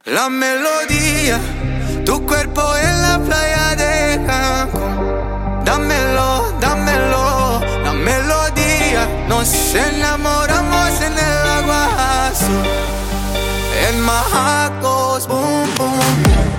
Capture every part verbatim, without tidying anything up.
La melodía, tu cuerpo en la playa de Cancún. Dámelo, dámelo, la melodía. Nos enamoramos en el agua azul. En Majacos, boom, boom.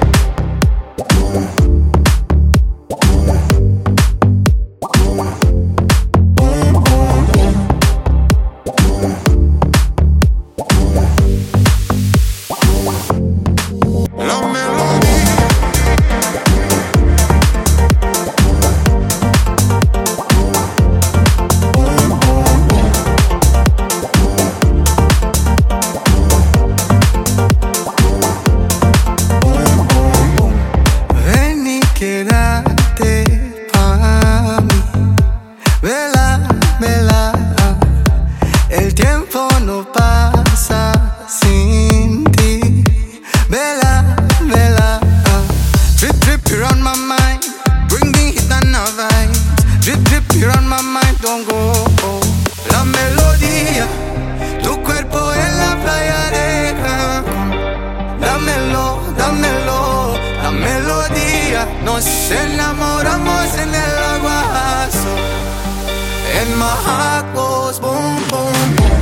Quédate pa' mí, vela, vela. El tiempo no pasa sin ti, vela, vela. Drip, drip, you're on my mind, bring the heat and the vibes. Drip, drip, you're on my mind, don't go. La melodía, tu cuerpo en la playa de Cancún. Dámelo, dámelo, la melodía. Nos enamoramos en el agua azul. En Majacos, boom, boom, boom.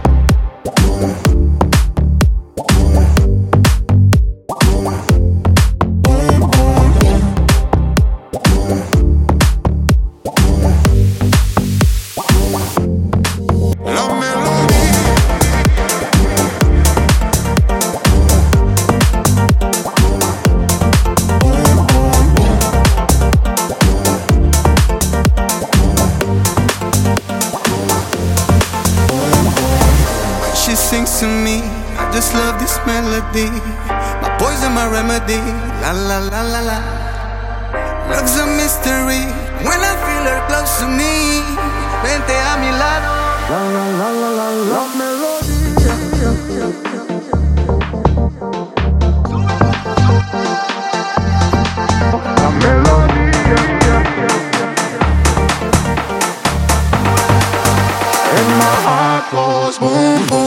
She sings to me, I just love this melody. My poison, my remedy, la la la la la. Love's a mystery, when I feel her close to me. Vente a mi lado. La la la la la, la melodía. La melodía. En Majacos, boom, boom.